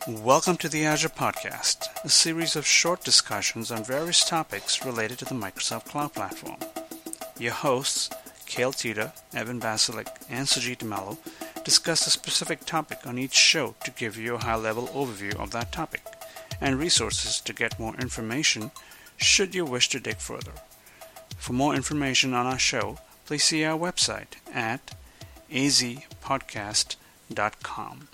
Welcome to the Azure Podcast, a series of short discussions on various topics related to the Microsoft Cloud Platform. Your hosts, Cale Teeter, Evan Basilik, and Sujit Mello, discuss a specific topic on each show to give you a high-level overview of that topic, and resources to get more information should you wish to dig further. For more information on our show, please see our website at azpodcast.com.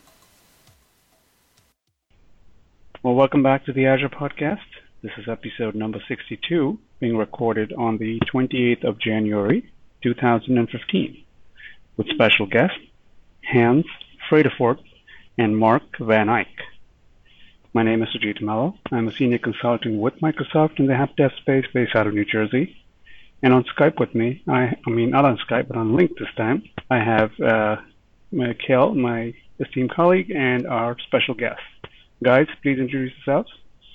Well, welcome back to the Azure Podcast. This is episode number 62, being recorded on the 28th of January, 2015, with special guests Hans Vredefort and Mark Van Eyck. My name is Sujit Mello. I'm a senior consultant with Microsoft in the help desk space based out of New Jersey. And on Skype with me, not on Skype, but on Link this time, I have Cale, my esteemed colleague, and our special guest. Guys, please introduce yourselves.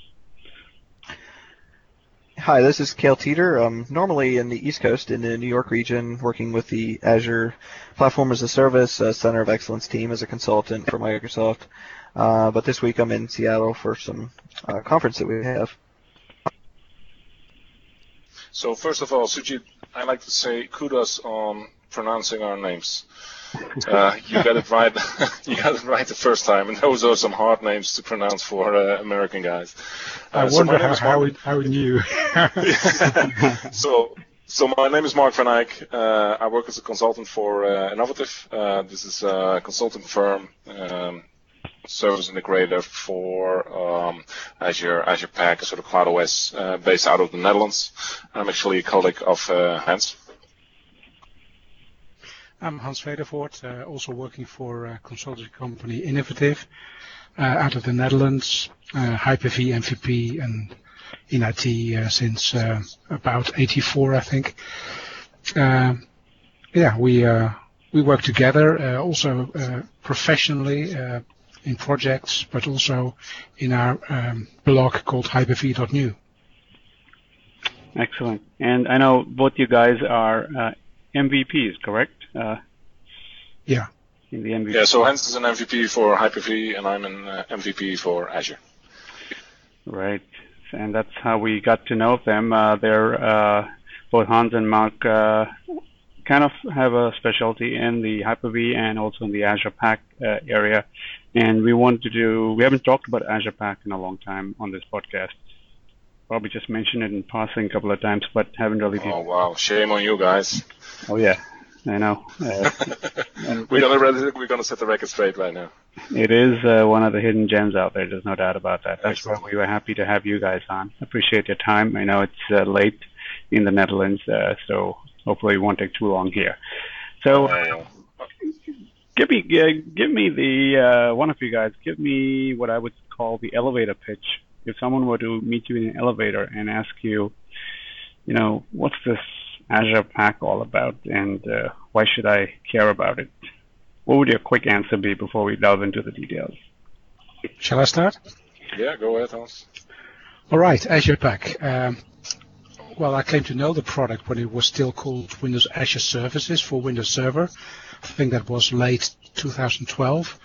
Hi, this is Cale Teeter. I'm normally in the East Coast in the New York region, working with the Azure Platform as a Service Center of Excellence team as a consultant for Microsoft. But this week I'm in Seattle for some conference that we have. So first of all, Sujit, I'd like to say kudos on pronouncing our names. You got it right. You got it right the first time, and those are some hard names to pronounce for American guys. I wonder how we knew. So my name is Mark Van Eyck. I work as a consultant for Innovative. This is a consulting firm, service integrator for Azure PAC, sort of Cloud OS, based out of the Netherlands. I'm actually a colleague of Hans. I'm Hans Vredefort, also working for a consulting company Innovative out of the Netherlands, Hyper-V MVP and in IT since about 84, I think. We work together also professionally in projects, but also in our blog called Hyper-V.new. Excellent. And I know both you guys are MVPs, correct? Yeah. In the MVP. Yeah, so Hans is an MVP for Hyper-V, and I'm an MVP for Azure. Right. And that's how we got to know them. They're both Hans and Mark kind of have a specialty in the Hyper-V and also in the Azure PAC area. And we haven't talked about Azure PAC in a long time on this podcast. Probably just mentioned it in passing a couple of times, but haven't really. Oh, wow. Shame on you guys. Oh, yeah. I know. We're gonna set the record straight right now. It is one of the hidden gems out there. There's no doubt about that. That's why we were happy to have you guys on. Appreciate your time. I know it's late in the Netherlands, so hopefully it won't take too long here. So, give me the one of you guys. Give me what I would call the elevator pitch. If someone were to meet you in an elevator and ask you, what's this Azure PAC all about, and why should I care about it? What would your quick answer be before we delve into the details? Shall I start? Yeah, go ahead, Hans. All right, Azure PAC. Well, I came to know the product when it was still called Windows Azure Services for Windows Server. I think that was late 2012.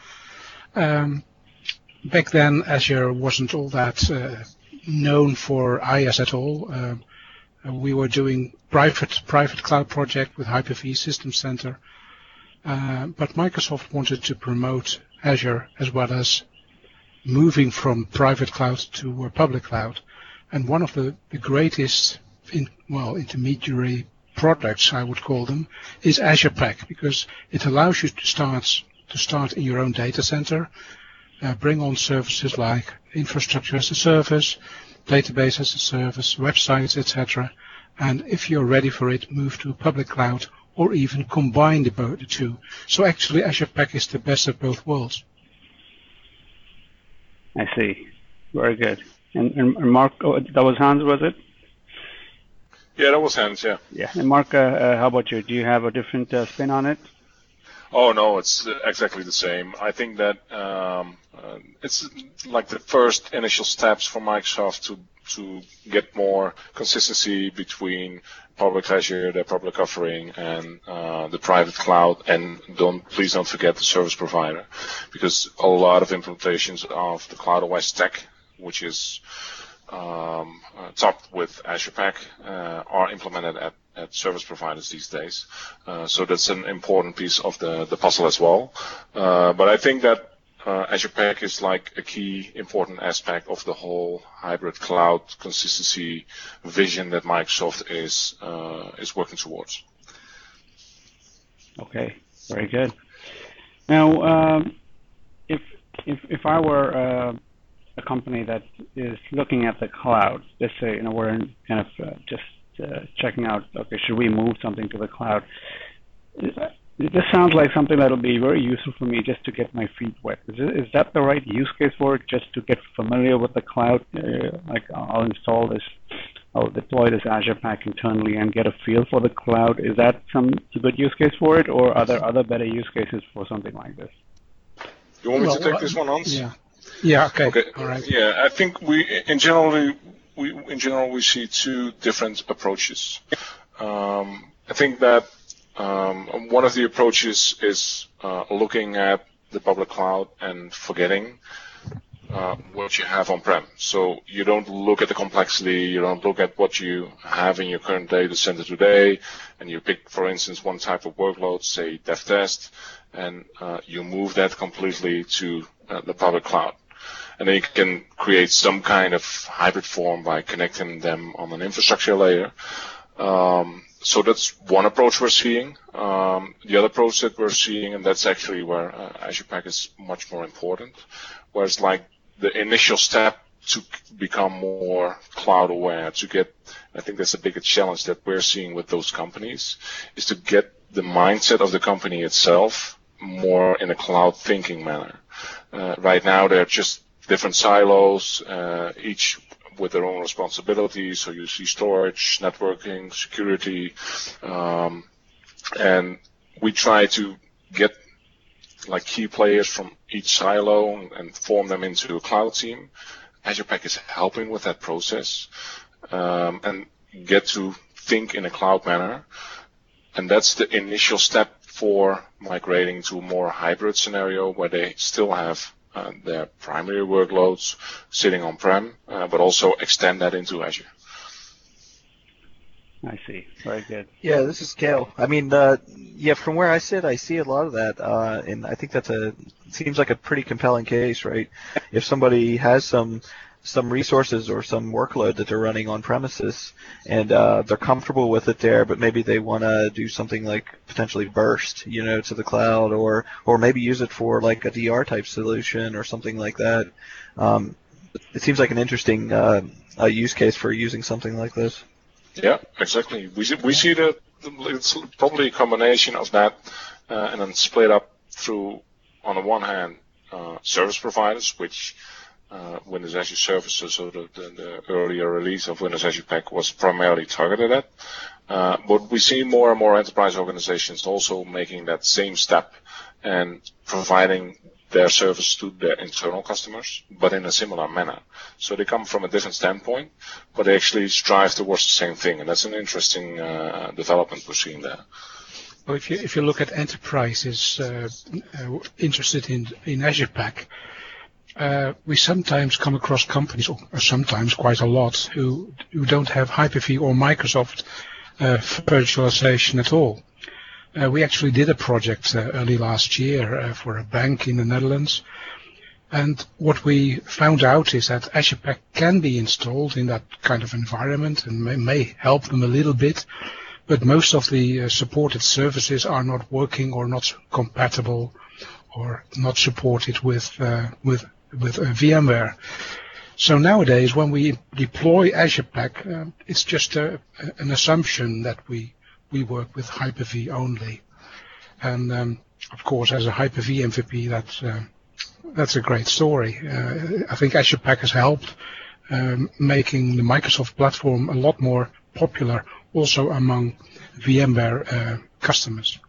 Back then, Azure wasn't all that known for IaaS at all. We were doing private cloud project with Hyper-V System Center, but Microsoft wanted to promote Azure as well as moving from private cloud to public cloud. And one of the greatest intermediary products, I would call them, is Azure PAC, because it allows you to start in your own data center, bring on services like infrastructure as a service, database as a service, websites, etc. And if you're ready for it, move to public cloud or even combine the two. So actually, Azure PAC is the best of both worlds. I see. Very good. And Mark, that was Hans, was it? Yeah, that was Hans, yeah. Yeah. And Mark, how about you? Do you have a different spin on it? Oh, no, it's exactly the same. I think that it's like the first initial steps for Microsoft to to get more consistency between public Azure, their public offering, and the private cloud. And please don't forget the service provider, because a lot of implementations of the CloudOS stack, which is topped with Azure Pack, are implemented at service providers these days. So that's an important piece of the puzzle as well. But I think that Azure Pack is like a key important aspect of the whole hybrid cloud consistency vision that Microsoft is working towards. Okay, very good. Now, if I were a company that is looking at the cloud, let's say we're in kind of just checking out, okay, should we move something to the cloud? This sounds like something that'll be very useful for me just to get my feet wet. Is that the right use case for it, just to get familiar with the cloud? Like I'll deploy this Azure Pack internally and get a feel for the cloud. Is that a good use case for it, or are there other better use cases for something like this? You want me to take this one on? Yeah. Okay. All right. Yeah, I think in general we see two different approaches. I think that one of the approaches is looking at the public cloud and forgetting what you have on-prem. So you don't look at the complexity, you don't look at what you have in your current data center today, and you pick, for instance, one type of workload, say DevTest, and you move that completely to the public cloud. And then you can create some kind of hybrid form by connecting them on an infrastructure layer. So that's one approach we're seeing. The other approach that we're seeing, and that's actually where Azure Pack is much more important, where it's like the initial step to become more cloud aware, to get, I think that's a bigger challenge that we're seeing with those companies, is to get the mindset of the company itself more in a cloud thinking manner. Right now they're just different silos, each with their own responsibilities. So you see storage, networking, security, and we try to get like key players from each silo and form them into a cloud team. Azure Pack is helping with that process and get to think in a cloud manner. And that's the initial step for migrating to a more hybrid scenario where they still have their primary workloads sitting on-prem, but also extend that into Azure. I see. Very good. Yeah, this is Cale. I mean, from where I sit, I see a lot of that, and I think seems like a pretty compelling case, right? If somebody has some resources or some workload that they're running on premises, and they're comfortable with it there, but maybe they want to do something like potentially burst, to the cloud, or maybe use it for like a DR type solution or something like that. It seems like an interesting use case for using something like this. Yeah, exactly. We see that it's probably a combination of that and then split up through, on the one hand, service providers, which Windows Azure Services, so the earlier release of Windows Azure Pack was primarily targeted at. But we see more and more enterprise organizations also making that same step and providing their service to their internal customers, but in a similar manner. So they come from a different standpoint, but they actually strive towards the same thing, and that's an interesting development we're seeing there. Well, if you look at enterprises interested in Azure Pack, we sometimes come across companies, or sometimes quite a lot, who don't have Hyper-V or Microsoft virtualization at all. We actually did a project early last year for a bank in the Netherlands, and what we found out is that Azure Pack can be installed in that kind of environment and may help them a little bit, but most of the supported services are not working or not compatible or not supported with VMware. So nowadays, when we deploy Azure Pack, it's just an assumption that we work with Hyper-V only. And of course, as a Hyper-V MVP, that's a great story. I think Azure Pack has helped making the Microsoft platform a lot more popular also among VMware customers.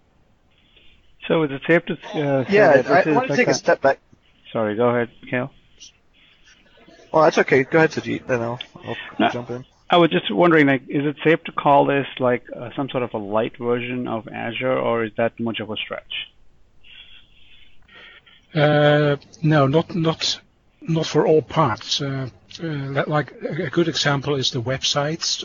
So is it safe to say I that want to take a step back. Sorry, go ahead, Cale. Well, that's okay. Go ahead, Sajid, then I'll No, jump in. I was just wondering, like, is it safe to call this like some sort of a light version of Azure, or is that too much of a stretch? No, not for all parts. Like a good example is the websites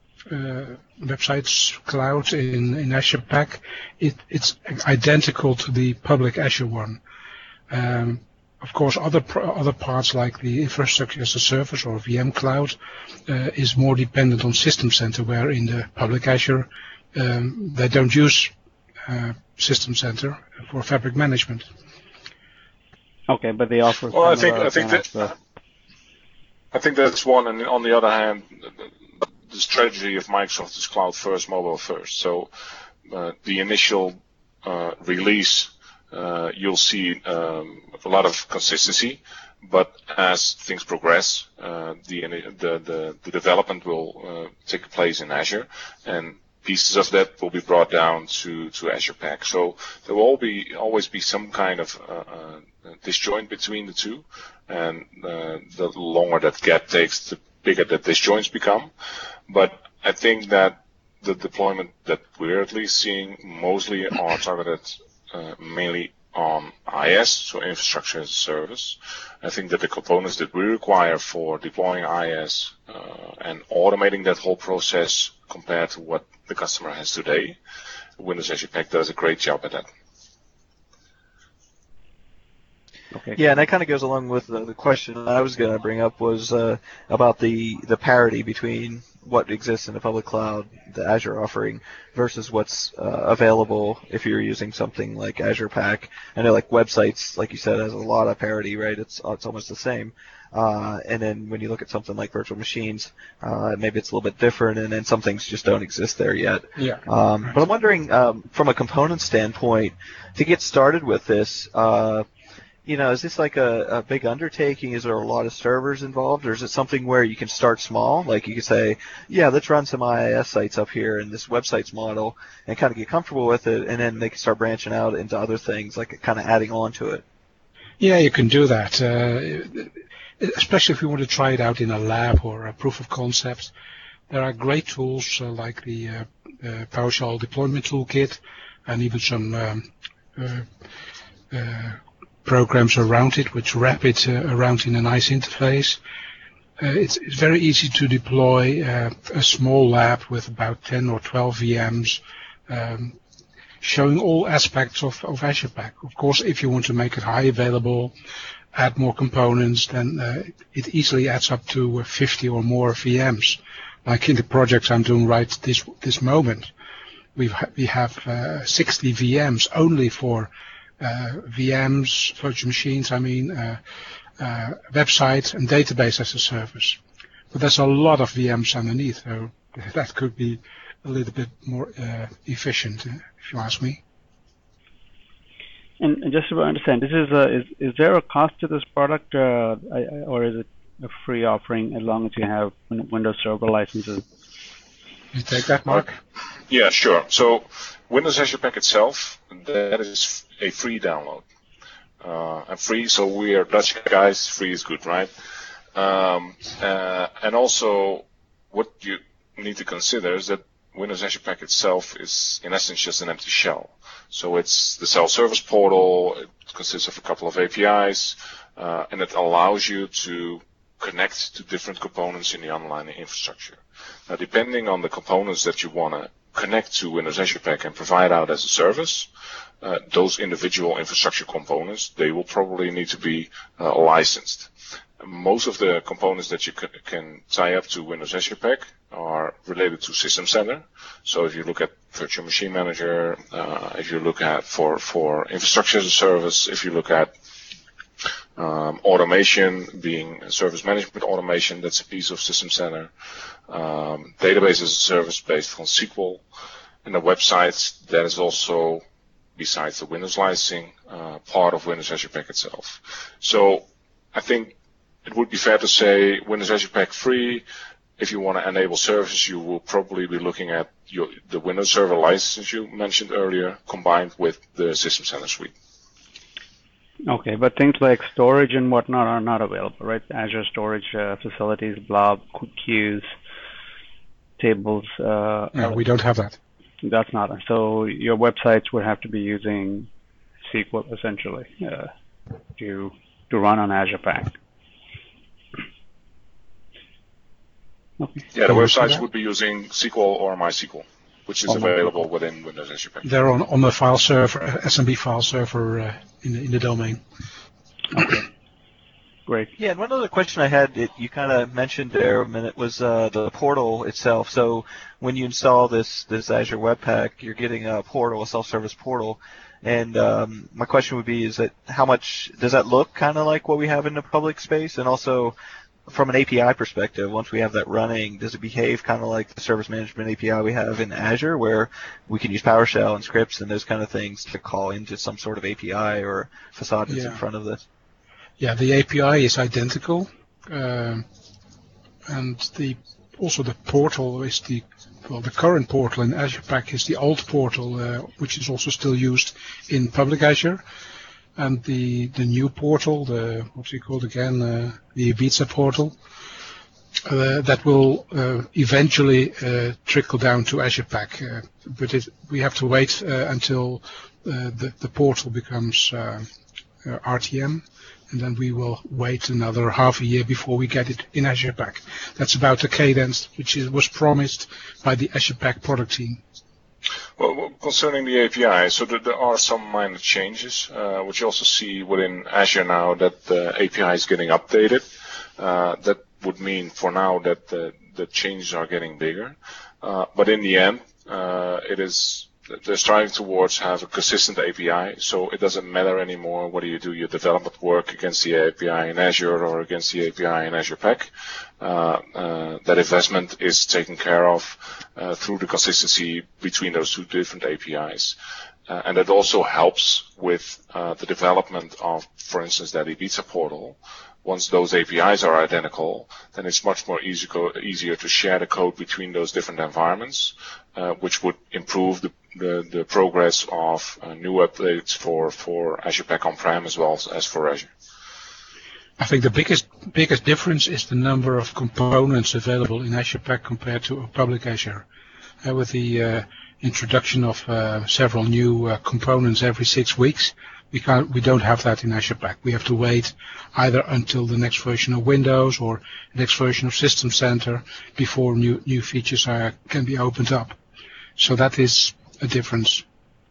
cloud in Azure Pack. It's identical to the public Azure one. Of course, other parts like the infrastructure as a service or VM cloud is more dependent on System Center, where in the public Azure they don't use System Center for fabric management. Okay, but they offer. Well, I think that's one, and on the other hand, the strategy of Microsoft is cloud first, mobile first. So the initial release, you'll see a lot of consistency, but as things progress, the development will take place in Azure, and pieces of that will be brought down to Azure Pack. So there will always be some kind of disjoint between the two, and the longer that gap takes, the bigger the disjoints become. But I think that the deployment that we're at least seeing mostly are targeted mainly on IaaS, so infrastructure as a service. I think that the components that we require for deploying IaaS and automating that whole process compared to what the customer has today, Windows Azure Pack does a great job at that. Okay. Yeah, and that kind of goes along with the question I was going to bring up was about the parity between what exists in the public cloud, the Azure offering, versus what's available if you're using something like Azure Pack. I know, like websites, like you said, has a lot of parity, right? It's almost the same. And then when you look at something like virtual machines, maybe it's a little bit different, and then some things just don't exist there yet. Yeah. But I'm wondering, from a component standpoint, to get started with this, is this like a big undertaking? Is there a lot of servers involved, or is it something where you can start small? Like you could say, yeah, let's run some IaaS sites up here in this websites model and kind of get comfortable with it, and then they can start branching out into other things, like kind of adding on to it. Yeah, you can do that, especially if you want to try it out in a lab or a proof of concept. There are great tools like the PowerShell deployment toolkit, and even some programs around it which wrap it around in a nice interface. It's very easy to deploy a small lab with about 10 or 12 VMs, showing all aspects of Azure Pack. Of course, if you want to make it high available, add more components, then it easily adds up to 50 or more VMs. Like in the projects I'm doing right this moment, we have 60 VMs only for VMs, virtual machines, websites and database as a service. But there's a lot of VMs underneath, so that could be a little bit more efficient, if you ask me. And just to understand, this is there a cost to this product, or is it a free offering as long as you have Windows Server licenses? You take that, Mark? Yeah, sure. So Windows Azure Pack itself, that is a free download. And free, so we are Dutch guys, free is good, right? And also, what you need to consider is that Windows Azure Pack itself is, in essence, just an empty shell. So it's the self-service portal, it consists of a couple of APIs, and it allows you to connect to different components in the online infrastructure. Now, depending on the components that you want to connect to Windows Azure Pack and provide out as a service, those individual infrastructure components, they will probably need to be licensed. Most of the components that you can tie up to Windows Azure Pack are related to System Center. So if you look at Virtual Machine Manager, if you look at for infrastructure as a service, if you look at automation, being service management automation, that's a piece of System Center. Database as a service based on SQL. And the websites, that is also, besides the Windows licensing, part of Windows Azure Pack itself. So I think it would be fair to say Windows Azure Pack free. If you want to enable services, you will probably be looking at the Windows Server license you mentioned earlier, combined with the System Center suite. Okay, but things like storage and whatnot are not available, right? Azure storage facilities, blob, queues, tables. No, we don't have that. That's not. So your websites would have to be using SQL essentially to run on Azure Pack. Okay. Yeah, the websites would be using SQL or MySQL, which is available within Windows Azure Pack. They're on the file server, SMB file server in the domain. Okay. Great. Yeah, and one other question I had, you kind of mentioned there a minute, was the portal itself. So when you install this Azure Webpack, you're getting a portal, a self-service portal. And my question would be, is that how much does that look kind of like what we have in the public space? And also, from an API perspective, once we have that running, does it behave kind of like the service management API we have in Azure, where we can use PowerShell and scripts and those kind of things to call into some sort of API or facade that's in front of this? Yeah, the API is identical, and also the portal is the current portal in Azure Pack is the old portal, which is also still used in public Azure. And the new portal, what's it called again, the Ibiza portal, that will eventually trickle down to Azure Pack. But we have to wait until the portal becomes RTM, and then we will wait another half a year before we get it in Azure Pack. That's about the cadence which was promised by the Azure Pack product team. Well, concerning the API, so there are some minor changes, which you also see within Azure now that the API is getting updated. That would mean for now that the changes are getting bigger. But in the end, they're striving towards have a consistent API, so it doesn't matter anymore whether you do your development work against the API in Azure or against the API in Azure Pack. That investment is taken care of through the consistency between those two different APIs. And that also helps with the development of, for instance, that Ibiza portal. Once those APIs are identical, then it's much more easier to share the code between those different environments, which would improve the progress of new updates for Azure Pack on-prem as well as for Azure. I think the biggest difference is the number of components available in Azure Pack compared to public Azure. With the introduction of several new components every 6 weeks, we don't have that in Azure Pack. We have to wait either until the next version of Windows or the next version of System Center before new features can be opened up. So that is a difference.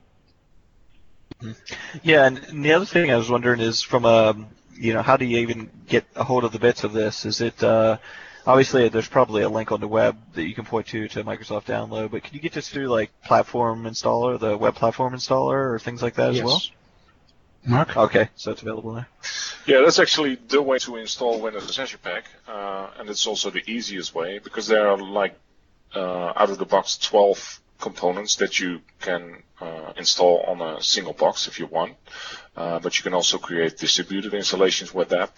Yeah, and the other thing I was wondering is from how do you even get a hold of the bits of this? Is it obviously there's probably a link on the web that you can point to Microsoft Download, but can you get this through like Platform Installer, the web platform installer, or things like that as well? Mark? Okay, so it's available there. Yeah, that's actually the way to install Windows Azure Pack, and it's also the easiest way because there are like out of the box 12 components that you can install on a single box if you want, but you can also create distributed installations with that.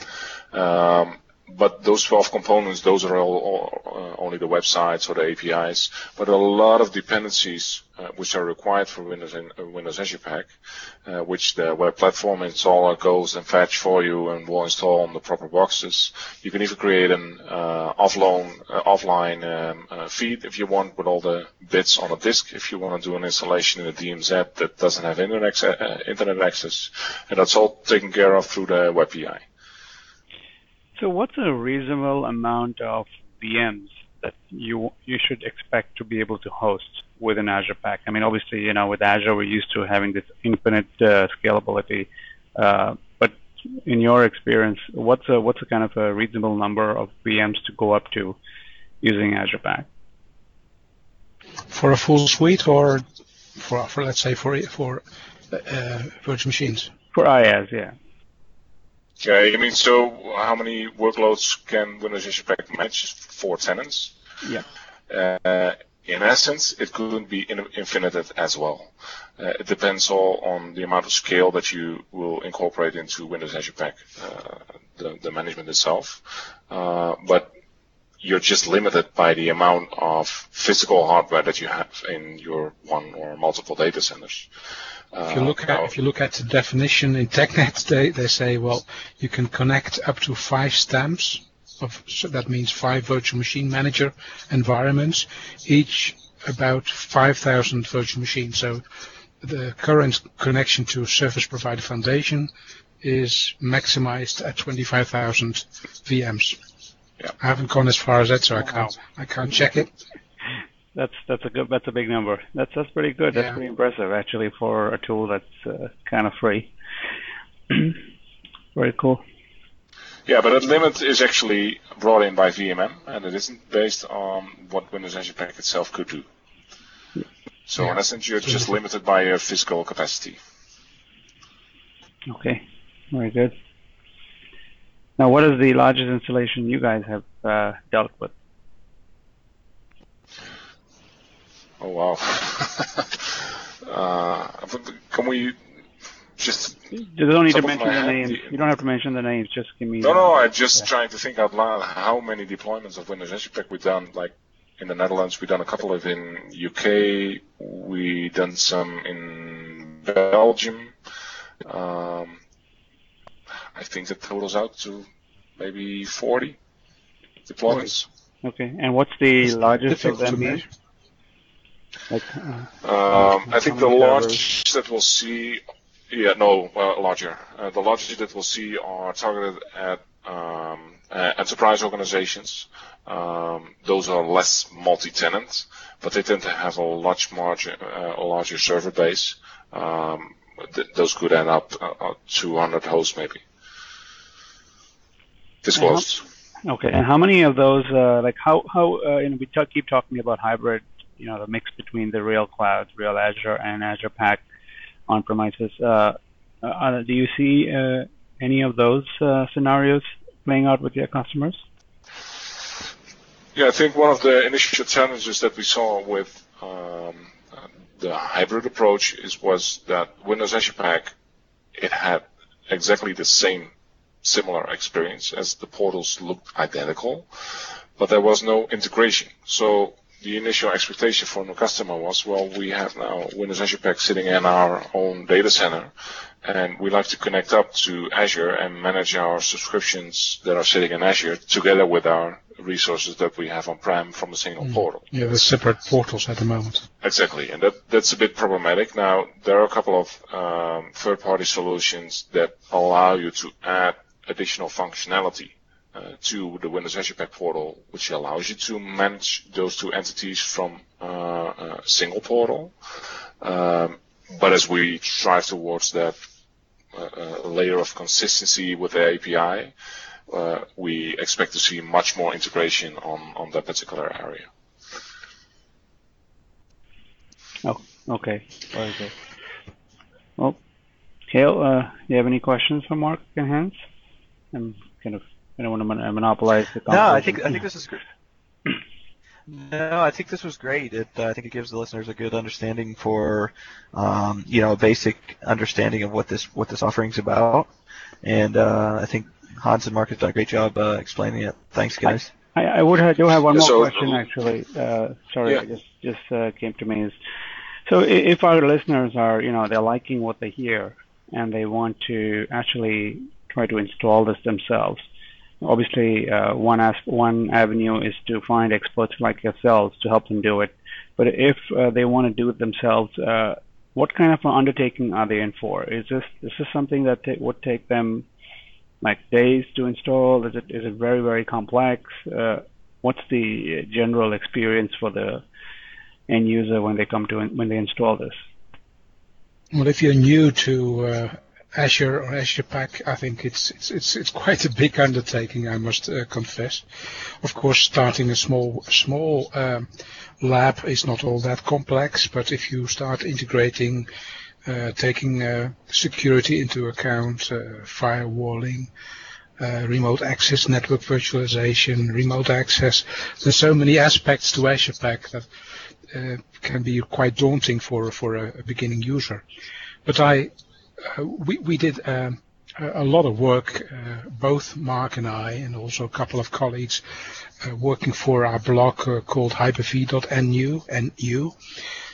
But those 12 components, those are all only the websites or the APIs, but a lot of dependencies which are required for Windows Azure Pack, which the web platform installer goes and fetch for you and will install on the proper boxes. You can even create an offline feed if you want with all the bits on a disk if you want to do an installation in a DMZ that doesn't have internet access, and that's all taken care of through the web API. So what's a reasonable amount of VMs that you should expect to be able to host within Azure Pack? I mean, obviously, with Azure, we're used to having this infinite scalability. But in your experience, what's a kind of a reasonable number of VMs to go up to using Azure Pack? For a full suite, or for let's say for virtual machines? For IaaS, yeah. Okay, I mean, so how many workloads can Windows Azure Pack manage? 4 tenants? Yeah. In essence, it couldn't be infinite as well. It depends all on the amount of scale that you will incorporate into Windows Azure Pack, the management itself. But you're just limited by the amount of physical hardware that you have in your one or multiple data centers. If you look at the definition in TechNet, they say, well, you can connect up to 5 stamps. So that means 5 virtual machine manager environments, each about 5,000 virtual machines. So the current connection to Service Provider Foundation is maximized at 25,000 VMs. Yeah. I haven't gone as far as that, so I can't check it. That's a big number. That's pretty good. That's pretty impressive actually for a tool that's kind of free. Very cool. Yeah, but that limit is actually brought in by VMM, and it isn't based on what Windows Azure Pack itself could do. So in essence, you're just limited by your physical capacity. Okay, very good. Now, what is the largest installation you guys have dealt with? Oh wow! Can we just? You don't need to mention the names. You don't have to mention the names. Just give me. No. I'm just trying to think out loud. How many deployments of Windows Azure Pack we've done? Like in the Netherlands, we've done a couple of in UK. We done some in Belgium. I think that totals out to maybe 40 deployments. Okay, and what's the largest of them be? Like, I think the largest that we'll see, larger. The largest that we'll see are targeted at enterprise organizations. Those are less multi-tenant, but they tend to have a larger server base. Those could end up 200 hosts maybe. Disclosed. Okay, and how many of those, we keep talking about hybrid, the mix between the real clouds, real Azure and Azure Pack on-premises. Do you see any of those scenarios playing out with your customers? Yeah, I think one of the initial challenges that we saw with the hybrid approach was that Windows Azure Pack, it had exactly the similar experience as the portals looked identical, but there was no integration. So the initial expectation from the customer was, well, we have now Windows Azure Pack sitting in our own data center, and we like to connect up to Azure and manage our subscriptions that are sitting in Azure together with our resources that we have on-prem from a single portal. Yeah, the separate portals at the moment. Exactly, and that's a bit problematic. Now, there are a couple of third-party solutions that allow you to add additional functionality to the Windows Azure Pack portal, which allows you to manage those two entities from a single portal. But as we strive towards that layer of consistency with the API, we expect to see much more integration on that particular area. Oh, okay. Very good. Well, Kale, do you have any questions for Mark and Hans? I don't want to monopolize the conversation. No, I think this is great. No, I think this was great. I think it gives the listeners a good understanding for, a basic understanding of what this offering's about. And I think Hans and Mark have done a great job explaining it. Thanks, guys. I do have one more question, actually. Sorry, yeah. It just came to me. So if our listeners are, they're liking what they hear and they want to actually try to install this themselves, obviously one avenue is to find experts like yourselves to help them do it. But if they want to do it themselves, what kind of an undertaking are they in for? Is this something that would take them like days to install? Is it very, very complex? What's the general experience for the end user when they install this? Well, if you're new to Azure or Azure Pack, I think it's quite a big undertaking, I must confess. Of course, starting a small lab is not all that complex, but if you start integrating, taking security into account, firewalling, remote access, network virtualization, remote access, there's so many aspects to Azure Pack that can be quite daunting for a beginning user. But we did a lot of work, both Mark and I, and also a couple of colleagues, working for our blog called hyper-v.nu.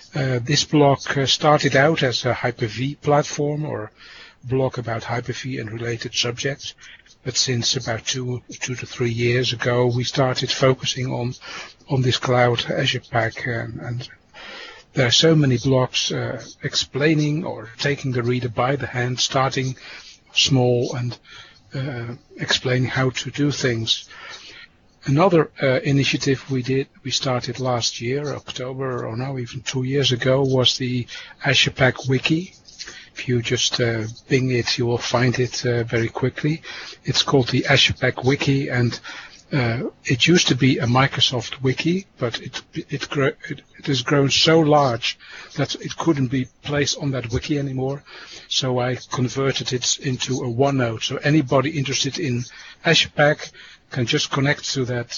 This blog started out as a Hyper-V platform or blog about Hyper-V and related subjects. But since about two to 3 years ago, we started focusing on this cloud Azure Pack, and there are so many blogs explaining or taking the reader by the hand, starting small and explaining how to do things. Another initiative we started last year, October, or now even 2 years ago, was the Azure Pack Wiki. If you just Bing it, you will find it very quickly. It's called the Azure Pack Wiki, and it used to be a Microsoft Wiki, but it has grown so large that it couldn't be placed on that wiki anymore. So I converted it into a OneNote. So anybody interested in Azure Pack can just connect to that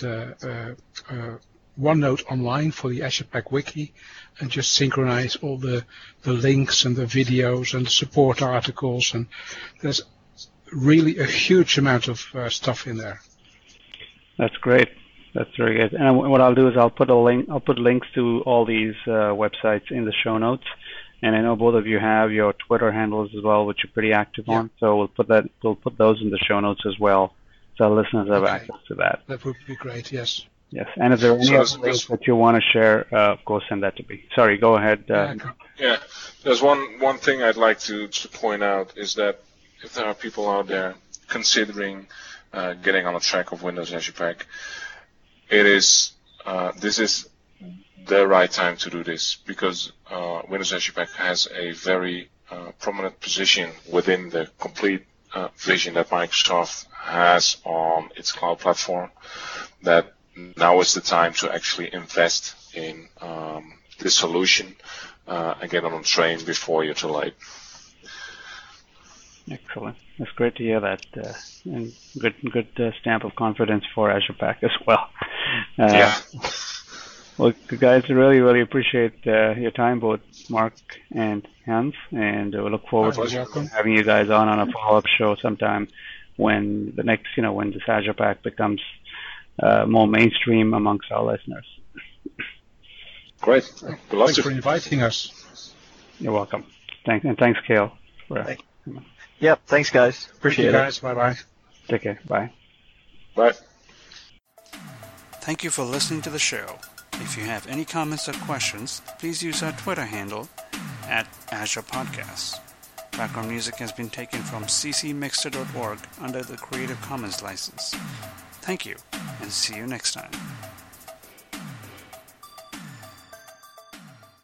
OneNote online for the Azure Pack Wiki and just synchronize all the links and the videos and the support articles. And there's really a huge amount of stuff in there. That's great. That's very good. And what I'll do is I'll put links to all these websites in the show notes. And I know both of you have your Twitter handles as well, which you're pretty active on. So we'll put those in the show notes as well, so our listeners have access to that. That would be great. Yes. Yes. And if there are any other links that you want to share, of course, send that to me. Sorry, go ahead. Yeah. There's one thing I'd like to point out is that if there are people out there considering getting on a track of Windows Azure Pack, this is the right time to do this, because Windows Azure Pack has a very prominent position within the complete vision that Microsoft has on its cloud platform, that now is the time to actually invest in this solution and get on the train before you're too late. Excellent. That's great to hear that, and good stamp of confidence for Azure Pack as well. Well, guys, really appreciate your time, both Mark and Hans, and we look forward to having you guys on a follow-up show sometime when when this Azure Pack becomes more mainstream amongst our listeners. Great. Thanks for inviting us. You're welcome. Thanks, Cale. Yep. Thanks, guys. Appreciate it. Guys. Bye-bye. Take care. Bye. Bye. Thank you for listening to the show. If you have any comments or questions, please use our Twitter handle @AzurePodcasts. Background music has been taken from ccmixter.org under the Creative Commons license. Thank you, and see you next time.